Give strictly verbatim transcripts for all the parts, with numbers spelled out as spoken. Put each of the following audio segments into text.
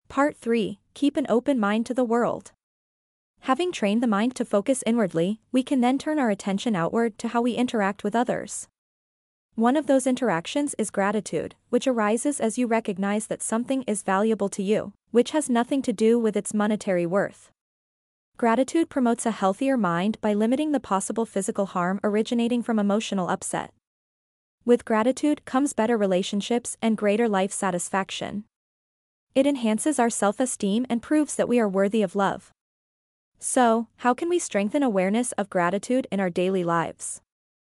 Part three. Keep an open mind to the world. Having trained the mind to focus inwardly, we can then turn our attention outward to how we interact with others. One of those interactions is gratitude, which arises as you recognize that something is valuable to you, which has nothing to do with its monetary worth. Gratitude promotes a healthier mind by limiting the possible physical harm originating from emotional upset. With gratitude comes better relationships and greater life satisfaction. It enhances our self-esteem and proves that we are worthy of love. So, how can we strengthen awareness of gratitude in our daily lives?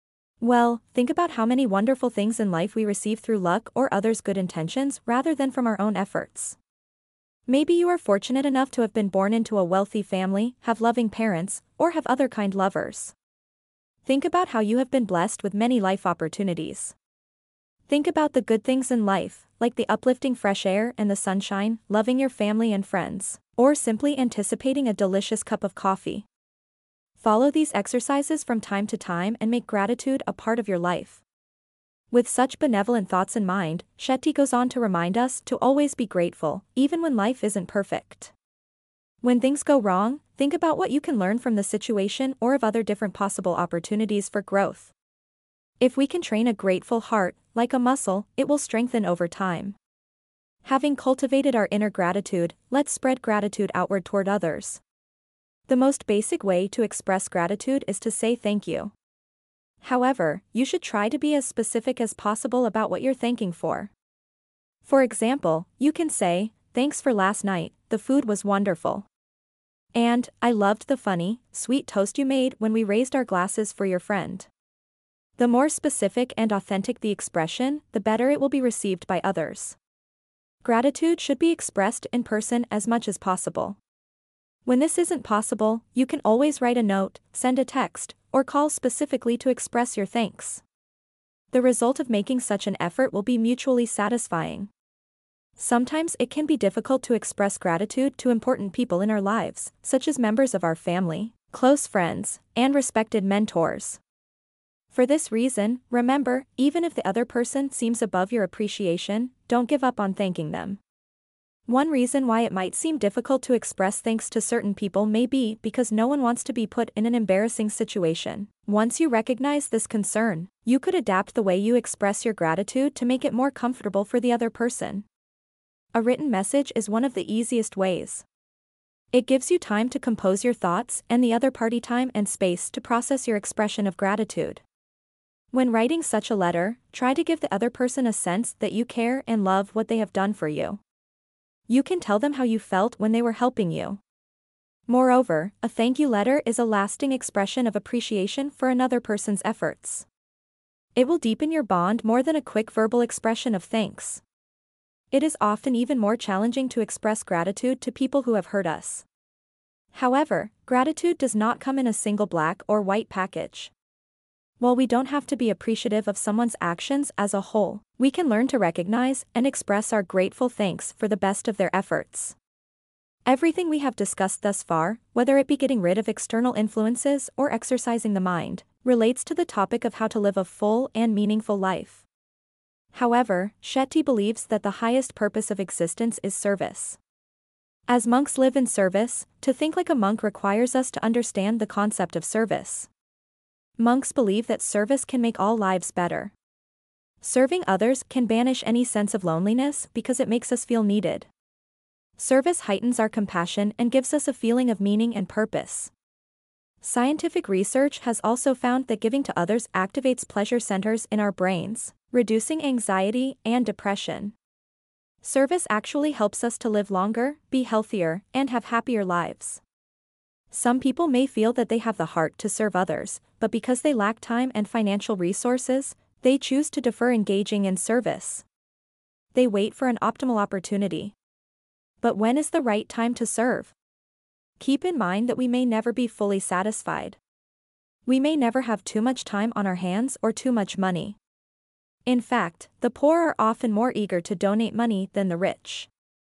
Well, think about how many wonderful things in life we receive through luck or others' good intentions rather than from our own efforts. Maybe you are fortunate enough to have been born into a wealthy family, have loving parents, or have other kind lovers. Think about how you have been blessed with many life opportunities. Think about the good things in life, like the uplifting fresh air and the sunshine, loving your family and friends, or simply anticipating a delicious cup of coffee. Follow these exercises from time to time and make gratitude a part of your life. With such benevolent thoughts in mind, Shetty goes on to remind us to always be grateful, even when life isn't perfect. When things go wrong, think about what you can learn from the situation or of other different possible opportunities for growth. If we can train a grateful heart, like a muscle, it will strengthen over time. Having cultivated our inner gratitude, let's spread gratitude outward toward others. The most basic way to express gratitude is to say thank you. However, you should try to be as specific as possible about what you're thanking for. For example, you can say, "Thanks for last night, the food was wonderful." And, "I loved the funny, sweet toast you made when we raised our glasses for your friend." The more specific and authentic the expression, the better it will be received by others. Gratitude should be expressed in person as much as possible. When this isn't possible, you can always write a note, send a text, or call specifically to express your thanks. The result of making such an effort will be mutually satisfying. Sometimes it can be difficult to express gratitude to important people in our lives, such as members of our family, close friends, and respected mentors. For this reason, remember, even if the other person seems above your appreciation, don't give up on thanking them. One reason why it might seem difficult to express thanks to certain people may be because no one wants to be put in an embarrassing situation. Once you recognize this concern, you could adapt the way you express your gratitude to make it more comfortable for the other person. A written message is one of the easiest ways. It gives you time to compose your thoughts and the other party time and space to process your expression of gratitude. When writing such a letter, try to give the other person a sense that you care and love what they have done for you. You can tell them how you felt when they were helping you. Moreover, a thank you letter is a lasting expression of appreciation for another person's efforts. It will deepen your bond more than a quick verbal expression of thanks. It is often even more challenging to express gratitude to people who have hurt us. However, gratitude does not come in a single black or white package. While we don't have to be appreciative of someone's actions as a whole, we can learn to recognize and express our grateful thanks for the best of their efforts. Everything we have discussed thus far, whether it be getting rid of external influences or exercising the mind, relates to the topic of how to live a full and meaningful life. However, Shetty believes that the highest purpose of existence is service. As monks live in service, to think like a monk requires us to understand the concept of service. Monks believe that service can make all lives better. Serving others can banish any sense of loneliness because it makes us feel needed. Service heightens our compassion and gives us a feeling of meaning and purpose. Scientific research has also found that giving to others activates pleasure centers in our brains, reducing anxiety and depression. Service actually helps us to live longer, be healthier, and have happier lives. Some people may feel that they have the heart to serve others, but because they lack time and financial resources, they choose to defer engaging in service. They wait for an optimal opportunity. But when is the right time to serve? Keep in mind that we may never be fully satisfied. We may never have too much time on our hands or too much money. In fact, the poor are often more eager to donate money than the rich.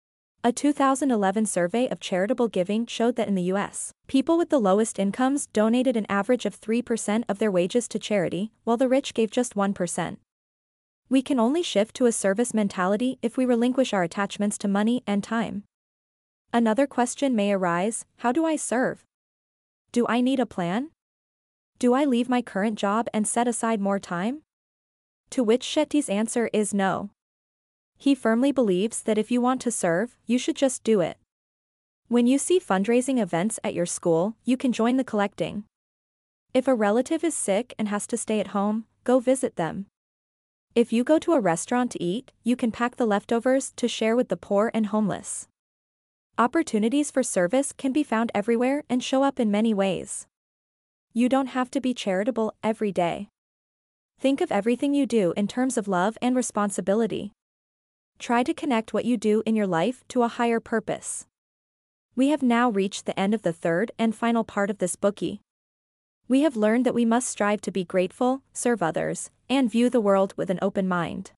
A two thousand eleven survey of charitable giving showed that in the U S, people with the lowest incomes donated an average of three percent of their wages to charity, while the rich gave just one percent. We can only shift to a service mentality if we relinquish our attachments to money and time. Another question may arise: how do I serve? Do I need a plan? Do I leave my current job and set aside more time? To which Shetty's answer is no. He firmly believes that if you want to serve, you should just do it. When you see fundraising events at your school, you can join the collecting. If a relative is sick and has to stay at home, go visit them. If you go to a restaurant to eat, you can pack the leftovers to share with the poor and homeless. Opportunities for service can be found everywhere and show up in many ways. You don't have to be charitable every day. Think of everything you do in terms of love and responsibility. Try to connect what you do in your life to a higher purpose. We have now reached the end of the third and final part of this bookie. We have learned that we must strive to be grateful, serve others, and view the world with an open mind.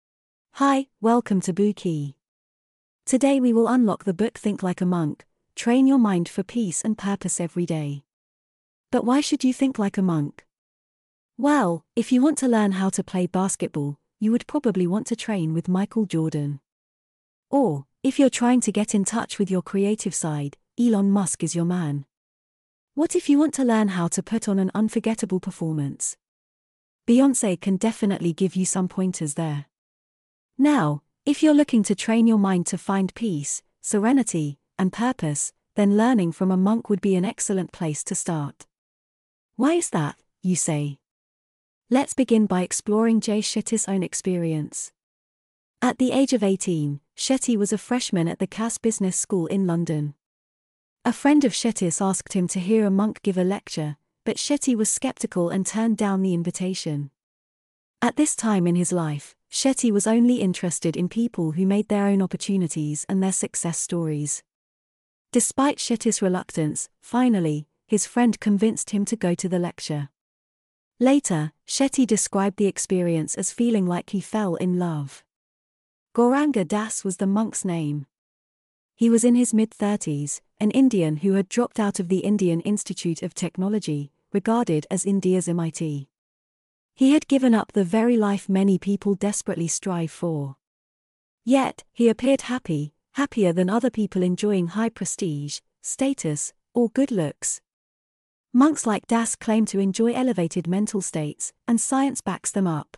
Hi, welcome to Bookie. Today we will unlock the book Think Like a Monk, Train Your Mind for Peace and Purpose Every Day. But why should you think like a monk? Well, if you want to learn how to play basketball, you would probably want to train with Michael Jordan. Or, if you're trying to get in touch with your creative side, Elon Musk is your man. What if you want to learn how to put on an unforgettable performance? Beyoncé can definitely give you some pointers there. Now, if you're looking to train your mind to find peace, serenity, and purpose, then learning from a monk would be an excellent place to start. Why is that, you say? Let's begin by exploring Jay Shetty's own experience. At the age of eighteen, Shetty was a freshman at the Cass Business School in London. A friend of Shetty's asked him to hear a monk give a lecture, but Shetty was skeptical and turned down the invitation. At this time in his life, Shetty was only interested in people who made their own opportunities and their success stories. Despite Shetty's reluctance, finally, his friend convinced him to go to the lecture. Later, Shetty described the experience as feeling like he fell in love. Gauranga Das was the monk's name. He was in his mid-thirties, an Indian who had dropped out of the Indian Institute of Technology, regarded as India's M I T. He had given up the very life many people desperately strive for. Yet, he appeared happy, happier than other people enjoying high prestige, status, or good looks. Monks like Das claim to enjoy elevated mental states, and science backs them up.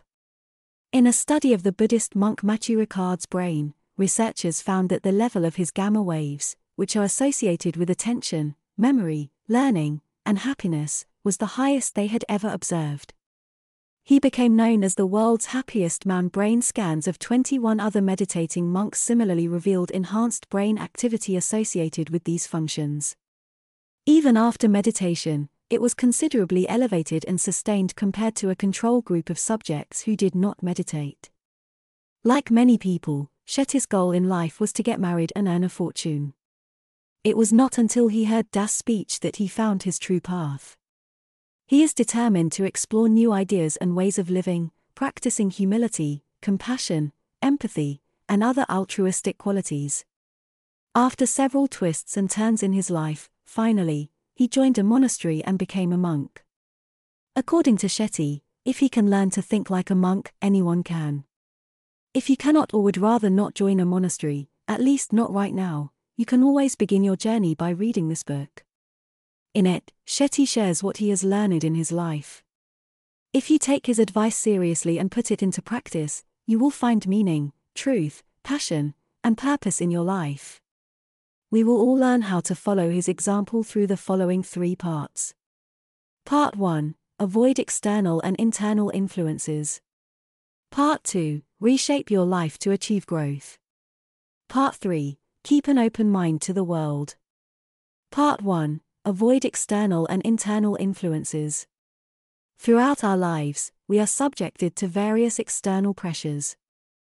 In a study of the Buddhist monk Matthieu Ricard's brain, researchers found that the level of his gamma waves, which are associated with attention, memory, learning, and happiness, was the highest they had ever observed. He became known as the world's happiest man. Brain scans of twenty-one other meditating monks similarly revealed enhanced brain activity associated with these functions. Even after meditation, it was considerably elevated and sustained compared to a control group of subjects who did not meditate. Like many people, Shetty's goal in life was to get married and earn a fortune. It was not until he heard Das' speech that he found his true path. He is determined to explore new ideas and ways of living, practicing humility, compassion, empathy, and other altruistic qualities. After several twists and turns in his life, finally, he joined a monastery and became a monk. According to Shetty, if he can learn to think like a monk, anyone can. If you cannot or would rather not join a monastery, at least not right now, you can always begin your journey by reading this book. In it, Shetty shares what he has learned in his life. If you take his advice seriously and put it into practice, you will find meaning, truth, passion, and purpose in your life. We will all learn how to follow his example through the following three parts. Part one. Avoid external and internal influences. Part two. Reshape your life to achieve growth. Part three. Keep an open mind to the world. Part one. Avoid external and internal influences. Throughout our lives, we are subjected to various external pressures.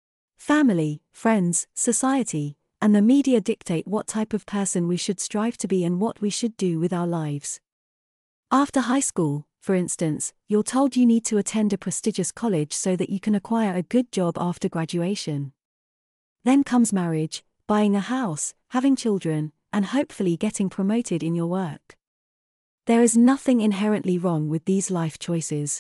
Family, friends, society, and the media dictate what type of person we should strive to be and what we should do with our lives. After high school, for instance, you're told you need to attend a prestigious college so that you can acquire a good job after graduation. Then comes marriage, buying a house, having children, and hopefully getting promoted in your work. There is nothing inherently wrong with these life choices.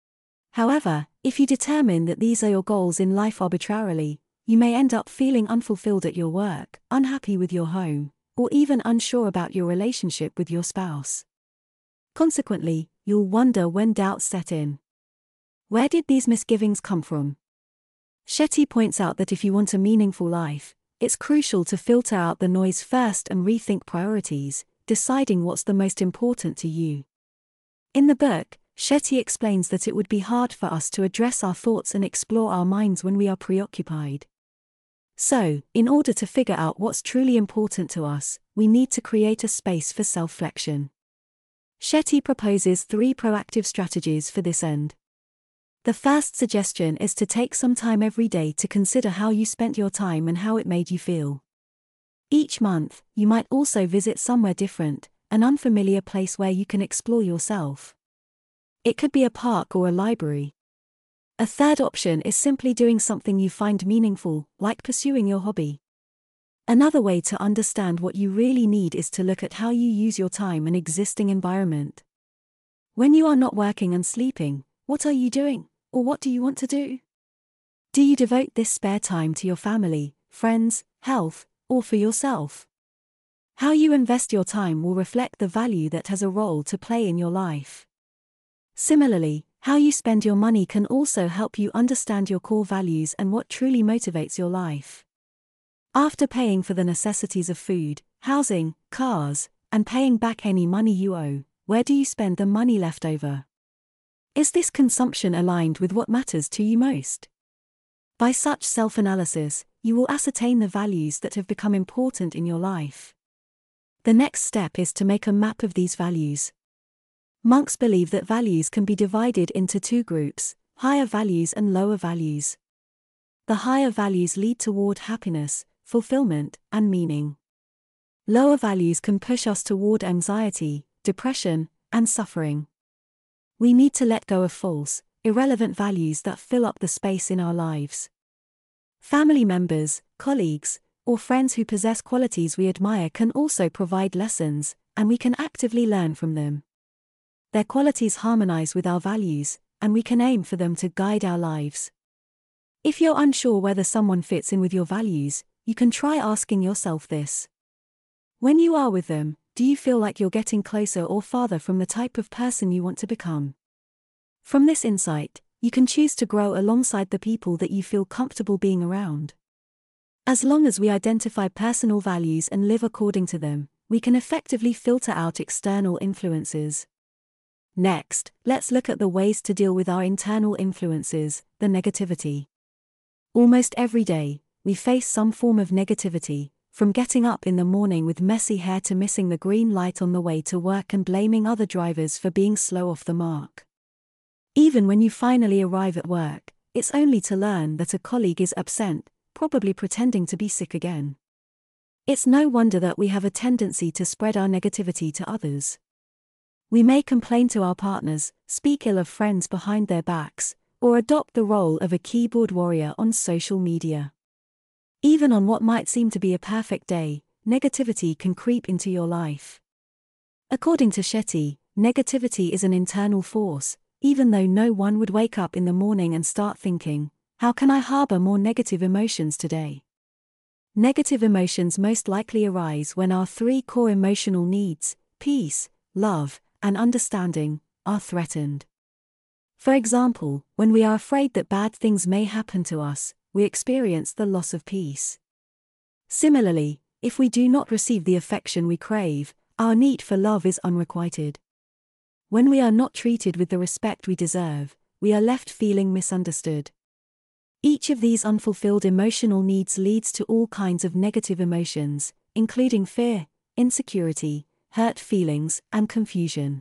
However, if you determine that these are your goals in life arbitrarily, you may end up feeling unfulfilled at your work, unhappy with your home, or even unsure about your relationship with your spouse. Consequently, you'll wonder when doubts set in. Where did these misgivings come from? Shetty points out that if you want a meaningful life, it's crucial to filter out the noise first and rethink priorities, deciding what's the most important to you. In the book, Shetty explains that it would be hard for us to address our thoughts and explore our minds when we are preoccupied. So, in order to figure out what's truly important to us, we need to create a space for self-reflection. Shetty proposes three proactive strategies for this end. The first suggestion is to take some time every day to consider how you spent your time and how it made you feel. Each month, you might also visit somewhere different, an unfamiliar place where you can explore yourself. It could be a park or a library. A third option is simply doing something you find meaningful, like pursuing your hobby. Another way to understand what you really need is to look at how you use your time and existing environment. When you are not working and sleeping, what are you doing, or what do you want to do? Do you devote this spare time to your family, friends, health, or for yourself? How you invest your time will reflect the value that has a role to play in your life. Similarly, how you spend your money can also help you understand your core values and what truly motivates your life. After paying for the necessities of food, housing, cars, and paying back any money you owe, where do you spend the money left over? Is this consumption aligned with what matters to you most? By such self-analysis, you will ascertain the values that have become important in your life. The next step is to make a map of these values. Monks believe that values can be divided into two groups, higher values and lower values. The higher values lead toward happiness, fulfillment, and meaning. Lower values can push us toward anxiety, depression, and suffering. We need to let go of false, irrelevant values that fill up the space in our lives. Family members, colleagues, or friends who possess qualities we admire can also provide lessons, and we can actively learn from them. Their qualities harmonize with our values, and we can aim for them to guide our lives. If you're unsure whether someone fits in with your values, you can try asking yourself this. When you are with them, do you feel like you're getting closer or farther from the type of person you want to become? From this insight, you can choose to grow alongside the people that you feel comfortable being around. As long as we identify personal values and live according to them, we can effectively filter out external influences. Next, let's look at the ways to deal with our internal influences, the negativity. Almost every day, we face some form of negativity, from getting up in the morning with messy hair to missing the green light on the way to work and blaming other drivers for being slow off the mark. Even when you finally arrive at work, it's only to learn that a colleague is absent, probably pretending to be sick again. It's no wonder that we have a tendency to spread our negativity to others. We may complain to our partners, speak ill of friends behind their backs, or adopt the role of a keyboard warrior on social media. Even on what might seem to be a perfect day, negativity can creep into your life. According to Shetty, negativity is an internal force, even though no one would wake up in the morning and start thinking, how can I harbor more negative emotions today? Negative emotions most likely arise when our three core emotional needs, peace, love, and understanding, are threatened. For example, when we are afraid that bad things may happen to us, we experience the loss of peace. Similarly, if we do not receive the affection we crave, our need for love is unrequited. When we are not treated with the respect we deserve, we are left feeling misunderstood. Each of these unfulfilled emotional needs leads to all kinds of negative emotions, including fear, insecurity, hurt feelings, and confusion.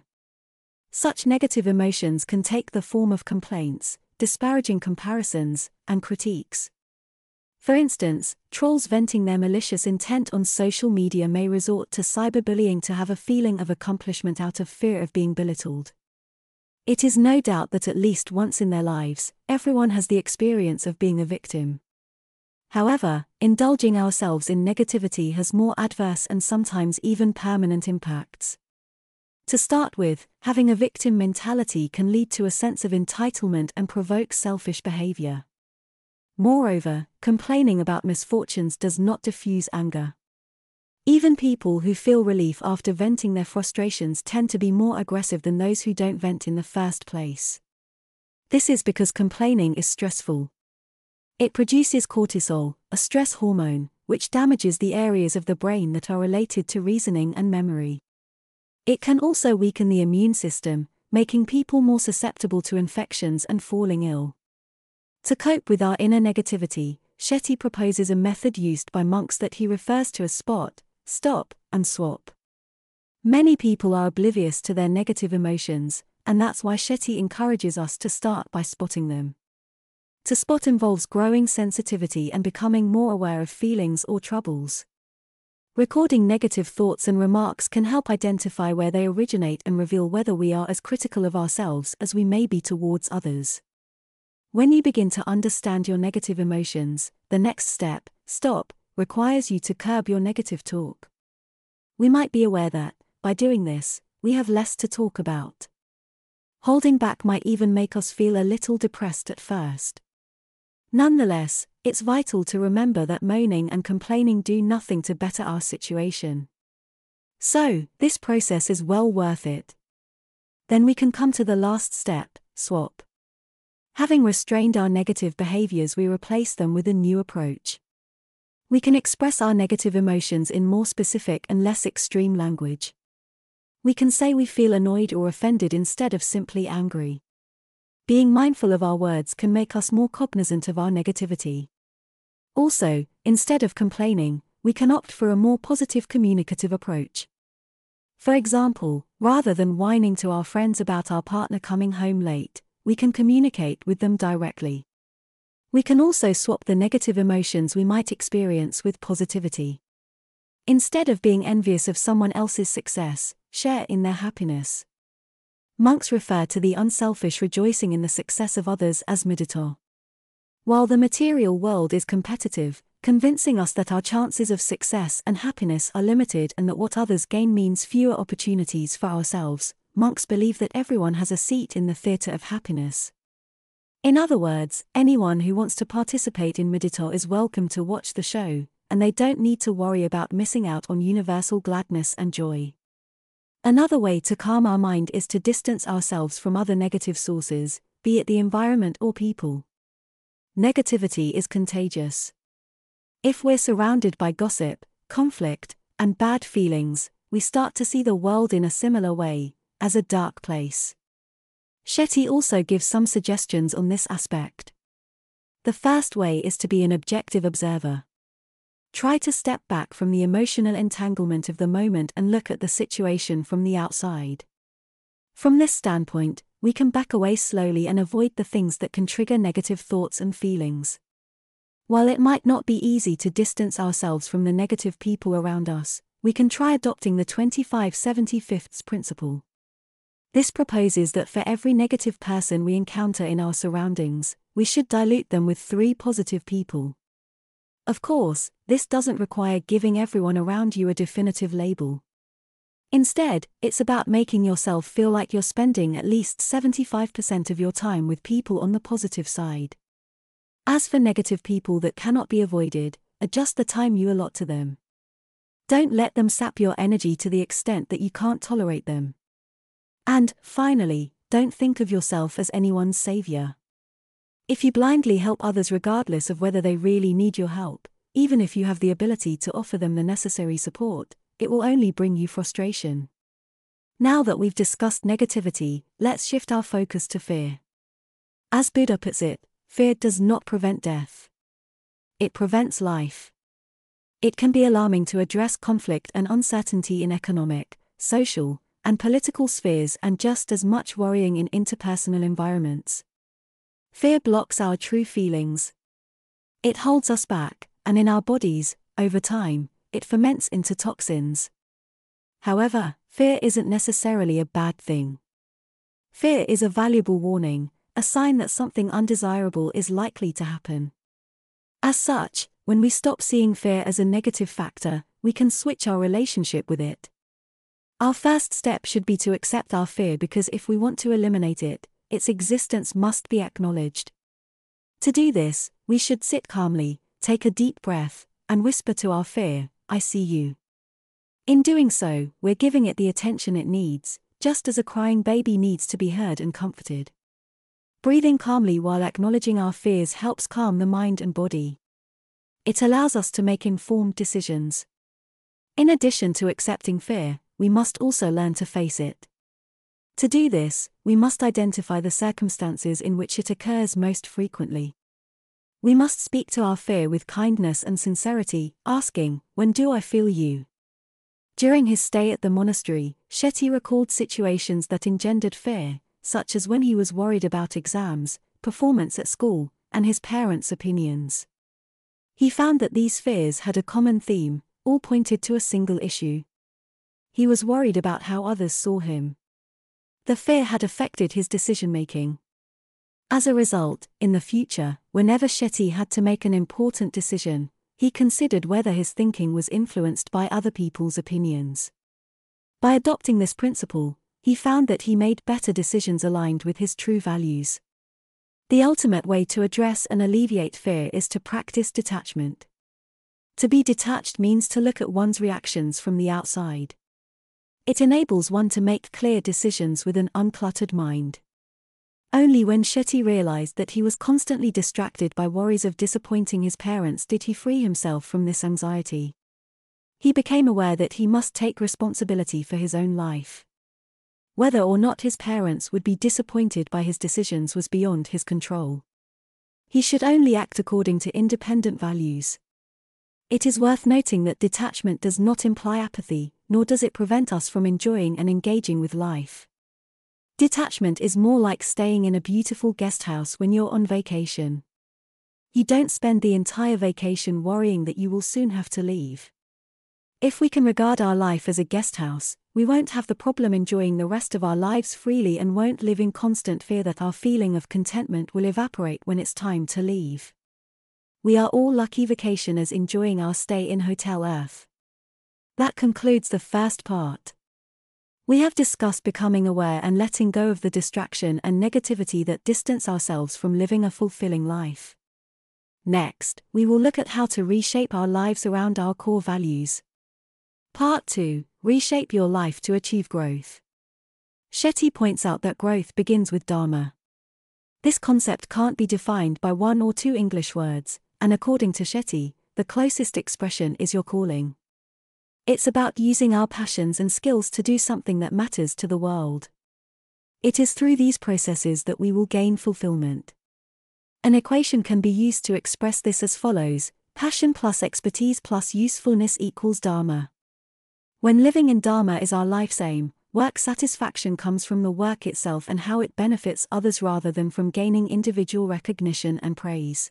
Such negative emotions can take the form of complaints, disparaging comparisons, and critiques. For instance, trolls venting their malicious intent on social media may resort to cyberbullying to have a feeling of accomplishment out of fear of being belittled. It is no doubt that at least once in their lives, everyone has the experience of being a victim. However, indulging ourselves in negativity has more adverse and sometimes even permanent impacts. To start with, having a victim mentality can lead to a sense of entitlement and provoke selfish behavior. Moreover, complaining about misfortunes does not diffuse anger. Even people who feel relief after venting their frustrations tend to be more aggressive than those who don't vent in the first place. This is because complaining is stressful. It produces cortisol, a stress hormone, which damages the areas of the brain that are related to reasoning and memory. It can also weaken the immune system, making people more susceptible to infections and falling ill. To cope with our inner negativity, Shetty proposes a method used by monks that he refers to as spot, stop, and swap. Many people are oblivious to their negative emotions, and that's why Shetty encourages us to start by spotting them. To spot involves growing sensitivity and becoming more aware of feelings or troubles. Recording negative thoughts and remarks can help identify where they originate and reveal whether we are as critical of ourselves as we may be towards others. When you begin to understand your negative emotions, the next step, stop, requires you to curb your negative talk. We might be aware that, by doing this, we have less to talk about. Holding back might even make us feel a little depressed at first. Nonetheless, it's vital to remember that moaning and complaining do nothing to better our situation. So, this process is well worth it. Then we can come to the last step, swap. Having restrained our negative behaviors, we replace them with a new approach. We can express our negative emotions in more specific and less extreme language. We can say we feel annoyed or offended instead of simply angry. Being mindful of our words can make us more cognizant of our negativity. Also, instead of complaining, we can opt for a more positive communicative approach. For example, rather than whining to our friends about our partner coming home late, we can communicate with them directly. We can also swap the negative emotions we might experience with positivity. Instead of being envious of someone else's success, share in their happiness. Monks refer to the unselfish rejoicing in the success of others as mudita. While the material world is competitive, convincing us that our chances of success and happiness are limited and that what others gain means fewer opportunities for ourselves, monks believe that everyone has a seat in the theatre of happiness. In other words, anyone who wants to participate in mudita is welcome to watch the show, and they don't need to worry about missing out on universal gladness and joy. Another way to calm our mind is to distance ourselves from other negative sources, be it the environment or people. Negativity is contagious. If we're surrounded by gossip, conflict, and bad feelings, we start to see the world in a similar way, as a dark place. Shetty also gives some suggestions on this aspect. The first way is to be an objective observer. Try to step back from the emotional entanglement of the moment and look at the situation from the outside. From this standpoint, we can back away slowly and avoid the things that can trigger negative thoughts and feelings. While it might not be easy to distance ourselves from the negative people around us, we can try adopting the twenty-five seventy-fifths principle. This proposes that for every negative person we encounter in our surroundings, we should dilute them with three positive people. Of course, this doesn't require giving everyone around you a definitive label. Instead, it's about making yourself feel like you're spending at least seventy-five percent of your time with people on the positive side. As for negative people that cannot be avoided, adjust the time you allot to them. Don't let them sap your energy to the extent that you can't tolerate them. And, finally, don't think of yourself as anyone's savior. If you blindly help others regardless of whether they really need your help, even if you have the ability to offer them the necessary support, it will only bring you frustration. Now that we've discussed negativity, let's shift our focus to fear. As Buddha puts it, fear does not prevent death. It prevents life. It can be alarming to address conflict and uncertainty in economic, social, and political spheres, and just as much worrying in interpersonal environments. Fear blocks our true feelings. It holds us back, and in our bodies, over time, it ferments into toxins. However, fear isn't necessarily a bad thing. Fear is a valuable warning, a sign that something undesirable is likely to happen. As such, when we stop seeing fear as a negative factor, we can switch our relationship with it. Our first step should be to accept our fear, because if we want to eliminate it, its existence must be acknowledged. To do this, we should sit calmly, take a deep breath, and whisper to our fear, "I see you. In doing so, we're giving it the attention it needs, just as a crying baby needs to be heard and comforted. Breathing calmly while acknowledging our fears helps calm the mind and body. It allows us to make informed decisions. In addition to accepting fear, we must also learn to face it. To do this, we must identify the circumstances in which it occurs most frequently. We must speak to our fear with kindness and sincerity, asking, "When do I feel you?" During his stay at the monastery, Shetty recalled situations that engendered fear, such as when he was worried about exams, performance at school, and his parents' opinions. He found that these fears had a common theme, all pointed to a single issue. He was worried about how others saw him. The fear had affected his decision-making. As a result, in the future, whenever Shetty had to make an important decision, he considered whether his thinking was influenced by other people's opinions. By adopting this principle, he found that he made better decisions aligned with his true values. The ultimate way to address and alleviate fear is to practice detachment. To be detached means to look at one's reactions from the outside. It enables one to make clear decisions with an uncluttered mind. Only when Shetty realized that he was constantly distracted by worries of disappointing his parents did he free himself from this anxiety. He became aware that he must take responsibility for his own life. Whether or not his parents would be disappointed by his decisions was beyond his control. He should only act according to independent values. It is worth noting that detachment does not imply apathy, nor does it prevent us from enjoying and engaging with life. Detachment is more like staying in a beautiful guest house when you're on vacation. You don't spend the entire vacation worrying that you will soon have to leave. If we can regard our life as a guest house, we won't have the problem enjoying the rest of our lives freely and won't live in constant fear that our feeling of contentment will evaporate when it's time to leave. We are all lucky vacationers enjoying our stay in Hotel Earth. That concludes the first part. We have discussed becoming aware and letting go of the distraction and negativity that distance ourselves from living a fulfilling life. Next, we will look at how to reshape our lives around our core values. Part two. Reshape your life to achieve growth. Shetty points out that growth begins with Dharma. This concept can't be defined by one or two English words, and according to Shetty, the closest expression is your calling. It's about using our passions and skills to do something that matters to the world. It is through these processes that we will gain fulfillment. An equation can be used to express this as follows: passion plus expertise plus usefulness equals Dharma. When living in Dharma is our life's aim, work satisfaction comes from the work itself and how it benefits others rather than from gaining individual recognition and praise.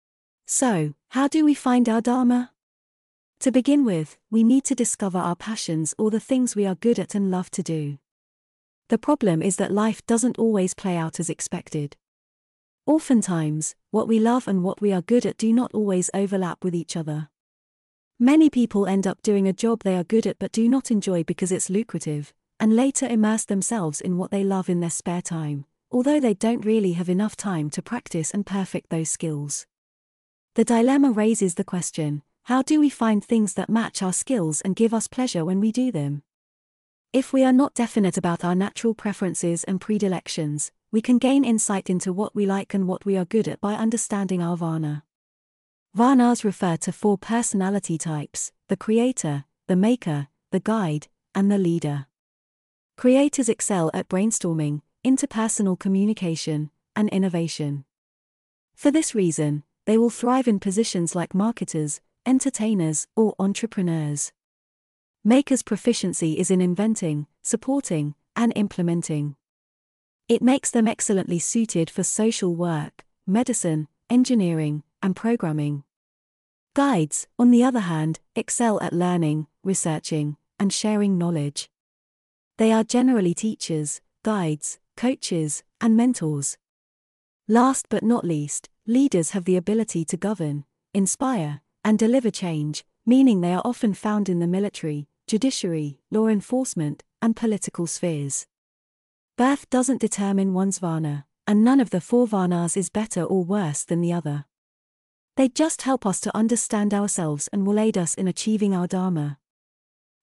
So, how do we find our Dharma? To begin with, we need to discover our passions or the things we are good at and love to do. The problem is that life doesn't always play out as expected. Oftentimes, what we love and what we are good at do not always overlap with each other. Many people end up doing a job they are good at but do not enjoy because it's lucrative, and later immerse themselves in what they love in their spare time, although they don't really have enough time to practice and perfect those skills. The dilemma raises the question: how do we find things that match our skills and give us pleasure when we do them? If we are not definite about our natural preferences and predilections, we can gain insight into what we like and what we are good at by understanding our Varna. Varnas refer to four personality types: the creator, the maker, the guide, and the leader. Creators excel at brainstorming, interpersonal communication, and innovation. For this reason, they will thrive in positions like marketers, entertainers, or entrepreneurs. Makers' proficiency is in inventing, supporting, and implementing. It makes them excellently suited for social work, medicine, engineering, and programming. Guides, on the other hand, excel at learning, researching, and sharing knowledge. They are generally teachers, guides, coaches, and mentors. Last but not least, leaders have the ability to govern, inspire, and deliver change, meaning they are often found in the military, judiciary, law enforcement, and political spheres. Birth doesn't determine one's Varna, and none of the four Varnas is better or worse than the other. They just help us to understand ourselves and will aid us in achieving our Dharma.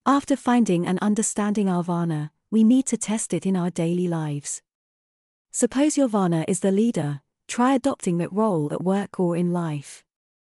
After finding and understanding our Vana, we need to test it in our daily lives. Suppose your Vana is the leader, try adopting that role at work or in life.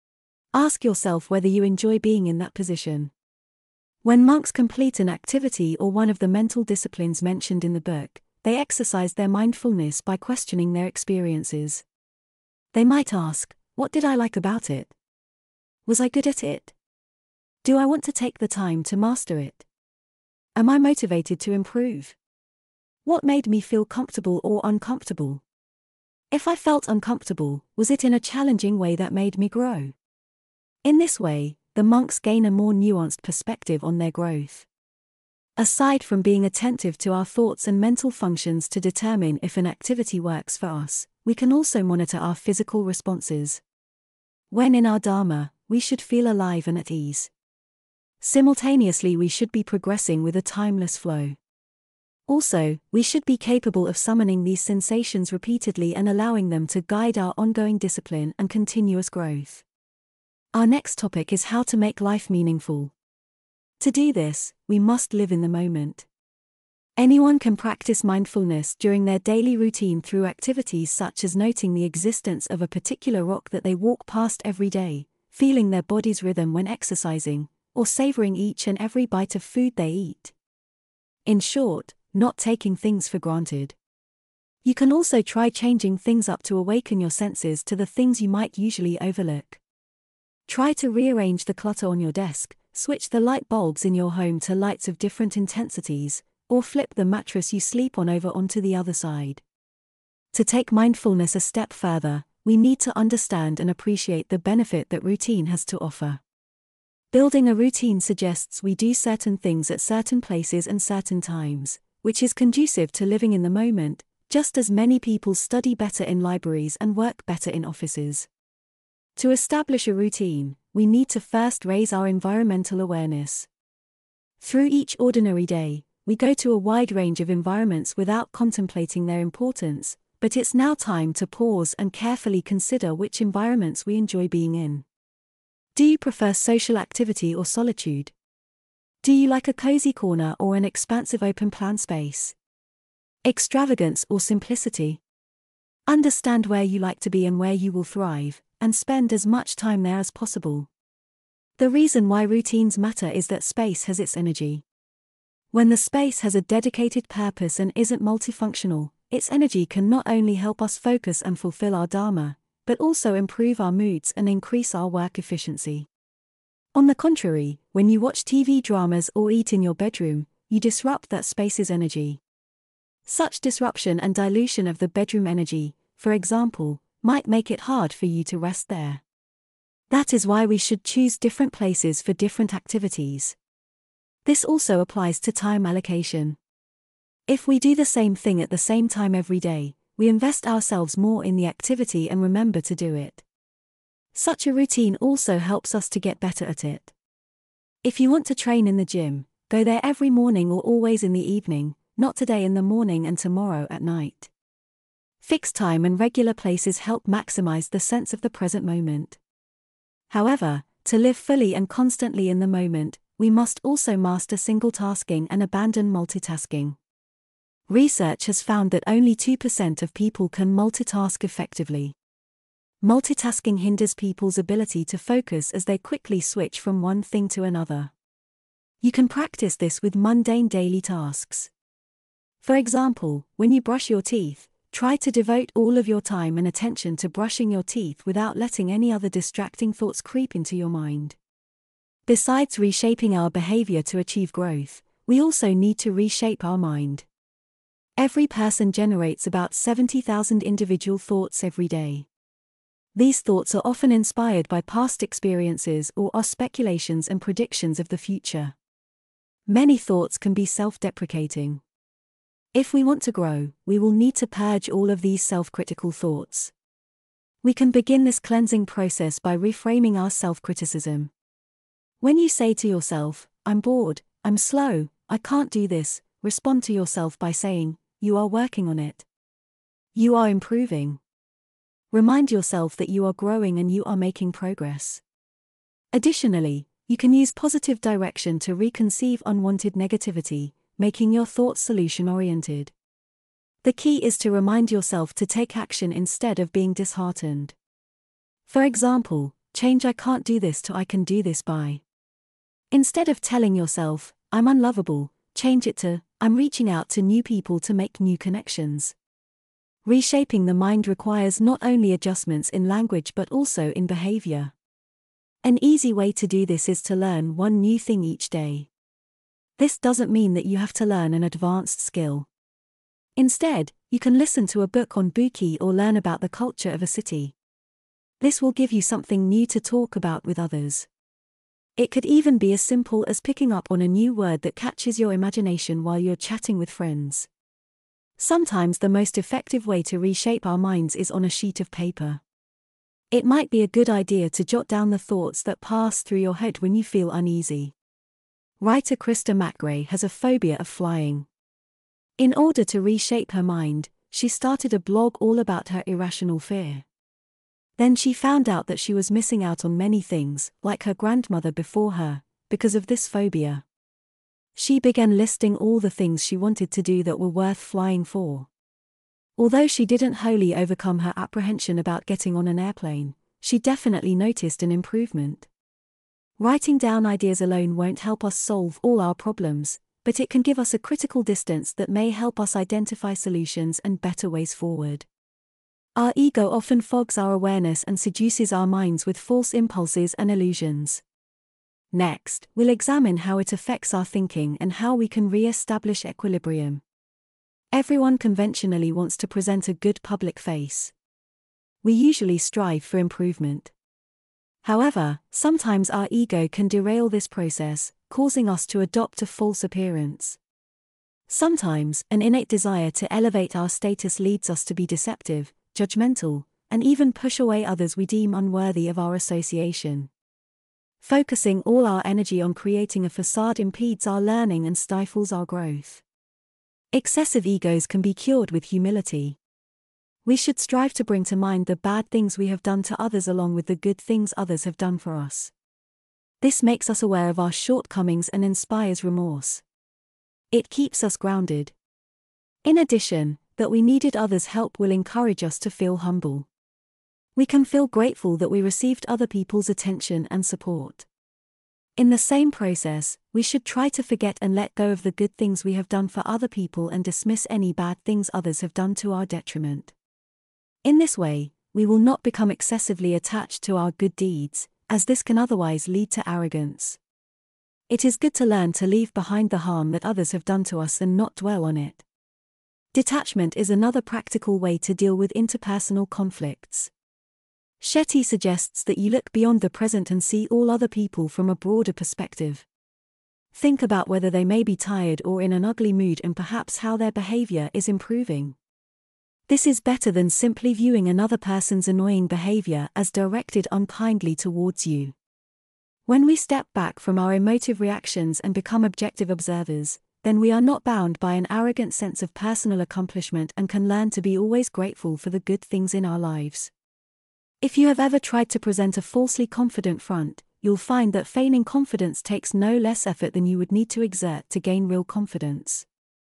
Ask yourself whether you enjoy being in that position. When monks complete an activity or one of the mental disciplines mentioned in the book, they exercise their mindfulness by questioning their experiences. They might ask, what did I like about it? Was I good at it? Do I want to take the time to master it? Am I motivated to improve? What made me feel comfortable or uncomfortable? If I felt uncomfortable, was it in a challenging way that made me grow? In this way, the monks gain a more nuanced perspective on their growth. Aside from being attentive to our thoughts and mental functions to determine if an activity works for us, we can also monitor our physical responses. When in our Dharma, we should feel alive and at ease. Simultaneously, we should be progressing with a timeless flow. Also, we should be capable of summoning these sensations repeatedly and allowing them to guide our ongoing discipline and continuous growth. Our next topic is how to make life meaningful. To do this, we must live in the moment. Anyone can practice mindfulness during their daily routine through activities such as noting the existence of a particular rock that they walk past every day, feeling their body's rhythm when exercising, or savoring each and every bite of food they eat. In short, not taking things for granted. You can also try changing things up to awaken your senses to the things you might usually overlook. Try to rearrange the clutter on your desk, switch the light bulbs in your home to lights of different intensities, or flip the mattress you sleep on over onto the other side. To take mindfulness a step further, we need to understand and appreciate the benefit that routine has to offer. Building a routine suggests we do certain things at certain places and certain times, which is conducive to living in the moment, just as many people study better in libraries and work better in offices. To establish a routine, we need to first raise our environmental awareness. Through each ordinary day, we go to a wide range of environments without contemplating their importance, but it's now time to pause and carefully consider which environments we enjoy being in. Do you prefer social activity or solitude? Do you like a cozy corner or an expansive open-plan space? Extravagance or simplicity? Understand where you like to be and where you will thrive, and spend as much time there as possible. The reason why routines matter is that space has its energy. When the space has a dedicated purpose and isn't multifunctional, its energy can not only help us focus and fulfill our Dharma, but also improve our moods and increase our work efficiency. On the contrary, when you watch T V dramas or eat in your bedroom, you disrupt that space's energy. Such disruption and dilution of the bedroom energy, for example, might make it hard for you to rest there. That is why we should choose different places for different activities. This also applies to time allocation. If we do the same thing at the same time every day, we invest ourselves more in the activity and remember to do it. Such a routine also helps us to get better at it. If you want to train in the gym, go there every morning or always in the evening, not today in the morning and tomorrow at night. Fixed time and regular places help maximize the sense of the present moment. However, to live fully and constantly in the moment, we must also master single tasking and abandon multitasking. Research has found that only two percent of people can multitask effectively. Multitasking hinders people's ability to focus as they quickly switch from one thing to another. You can practice this with mundane daily tasks. For example, when you brush your teeth, try to devote all of your time and attention to brushing your teeth without letting any other distracting thoughts creep into your mind. Besides reshaping our behavior to achieve growth, we also need to reshape our mind. Every person generates about seventy thousand individual thoughts every day. These thoughts are often inspired by past experiences or are speculations and predictions of the future. Many thoughts can be self-deprecating. If we want to grow, we will need to purge all of these self-critical thoughts. We can begin this cleansing process by reframing our self-criticism. When you say to yourself, "I'm bored, I'm slow, I can't do this," respond to yourself by saying, "You are working on it. You are improving." Remind yourself that you are growing and you are making progress. Additionally, You can use positive direction to reconceive unwanted negativity, making your thoughts solution-oriented. The key is to remind yourself to take action instead of being disheartened. For example, change "I can't do this" to "I can do this by." Instead of telling yourself, "I'm unlovable," change it to, "I'm reaching out to new people to make new connections." Reshaping the mind requires not only adjustments in language but also in behavior. An easy way to do this is to learn one new thing each day. This doesn't mean that you have to learn an advanced skill. Instead, you can listen to a book on Bookey or learn about the culture of a city. This will give you something new to talk about with others. It could even be as simple as picking up on a new word that catches your imagination while you're chatting with friends. Sometimes the most effective way to reshape our minds is on a sheet of paper. It might be a good idea to jot down the thoughts that pass through your head when you feel uneasy. Writer Krista McGray has a phobia of flying. In order to reshape her mind, she started a blog all about her irrational fear. Then she found out that she was missing out on many things, like her grandmother before her, because of this phobia. She began listing all the things she wanted to do that were worth flying for. Although she didn't wholly overcome her apprehension about getting on an airplane, she definitely noticed an improvement. Writing down ideas alone won't help us solve all our problems, but it can give us a critical distance that may help us identify solutions and better ways forward. Our ego often fogs our awareness and seduces our minds with false impulses and illusions. Next, we'll examine how it affects our thinking and how we can re-establish equilibrium. Everyone conventionally wants to present a good public face. We usually strive for improvement. However, sometimes our ego can derail this process, causing us to adopt a false appearance. Sometimes, an innate desire to elevate our status leads us to be deceptive, judgmental, and even push away others we deem unworthy of our association. Focusing all our energy on creating a facade impedes our learning and stifles our growth. Excessive egos can be cured with humility. We should strive to bring to mind the bad things we have done to others along with the good things others have done for us. This makes us aware of our shortcomings and inspires remorse. It keeps us grounded. In addition, that we needed others' help will encourage us to feel humble. We can feel grateful that we received other people's attention and support. In the same process, we should try to forget and let go of the good things we have done for other people and dismiss any bad things others have done to our detriment. In this way, we will not become excessively attached to our good deeds, as this can otherwise lead to arrogance. It is good to learn to leave behind the harm that others have done to us and not dwell on it. Detachment is another practical way to deal with interpersonal conflicts. Shetty suggests that you look beyond the present and see all other people from a broader perspective. Think about whether they may be tired or in an ugly mood and perhaps how their behavior is improving. This is better than simply viewing another person's annoying behavior as directed unkindly towards you. When we step back from our emotive reactions and become objective observers, then we are not bound by an arrogant sense of personal accomplishment and can learn to be always grateful for the good things in our lives. If you have ever tried to present a falsely confident front, you'll find that feigning confidence takes no less effort than you would need to exert to gain real confidence.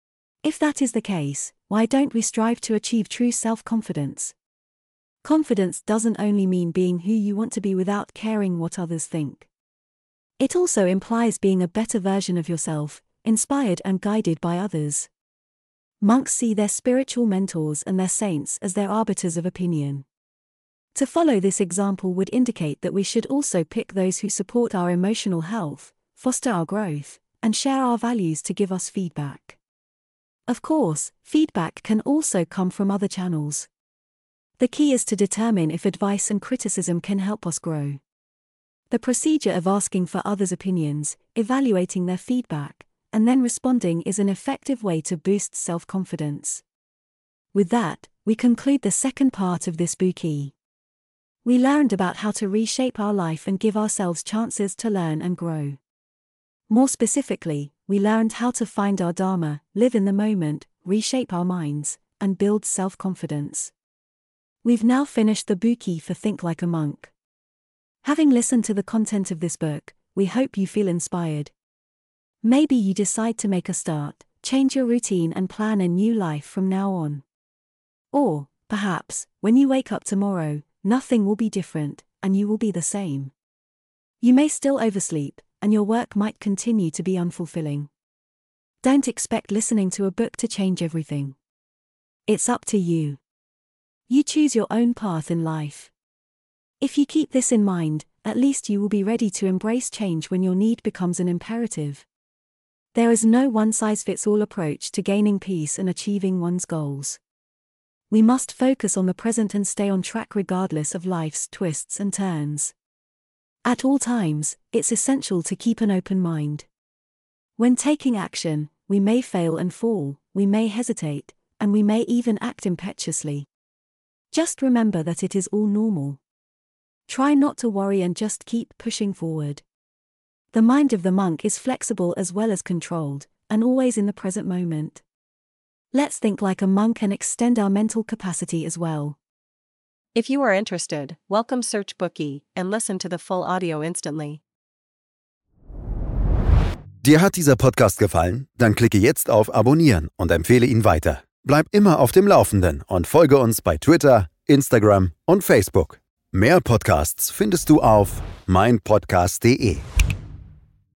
If that is the case, why don't we strive to achieve true self-confidence? Confidence doesn't only mean being who you want to be without caring what others think. It also implies being a better version of yourself, inspired and guided by others. Monks see their spiritual mentors and their saints as their arbiters of opinion. To follow this example would indicate that we should also pick those who support our emotional health, foster our growth, and share our values to give us feedback. Of course, feedback can also come from other channels. The key is to determine if advice and criticism can help us grow. The procedure of asking for others' opinions, evaluating their feedback, and then responding is an effective way to boost self-confidence. With that, we conclude the second part of this Bookey. We learned about how to reshape our life and give ourselves chances to learn and grow. More specifically, we learned how to find our Dharma, live in the moment, reshape our minds, and build self-confidence. We've now finished the Bookey for Think Like a Monk. Having listened to the content of this book, we hope you feel inspired. Maybe you decide to make a start, change your routine and plan a new life from now on. Or, perhaps, when you wake up tomorrow, nothing will be different, and you will be the same. You may still oversleep, and your work might continue to be unfulfilling. Don't expect listening to a book to change everything. It's up to you. You choose your own path in life. If you keep this in mind, at least you will be ready to embrace change when your need becomes an imperative. There is no one-size-fits-all approach to gaining peace and achieving one's goals. We must focus on the present and stay on track regardless of life's twists and turns. At all times, it's essential to keep an open mind. When taking action, we may fail and fall, we may hesitate, and we may even act impetuously. Just remember that it is all normal. Try not to worry and just keep pushing forward. The mind of the monk is flexible as well as controlled, and always in the present moment. Let's think like a monk and extend our mental capacity as well. If you are interested, welcome Search Bookey and listen to the full audio instantly. Dir hat dieser Podcast gefallen? Dann klicke jetzt auf Abonnieren und empfehle ihn weiter. Bleib immer auf dem Laufenden und folge uns bei Twitter, Instagram und Facebook. Mehr Podcasts findest du auf mein podcast punkt de.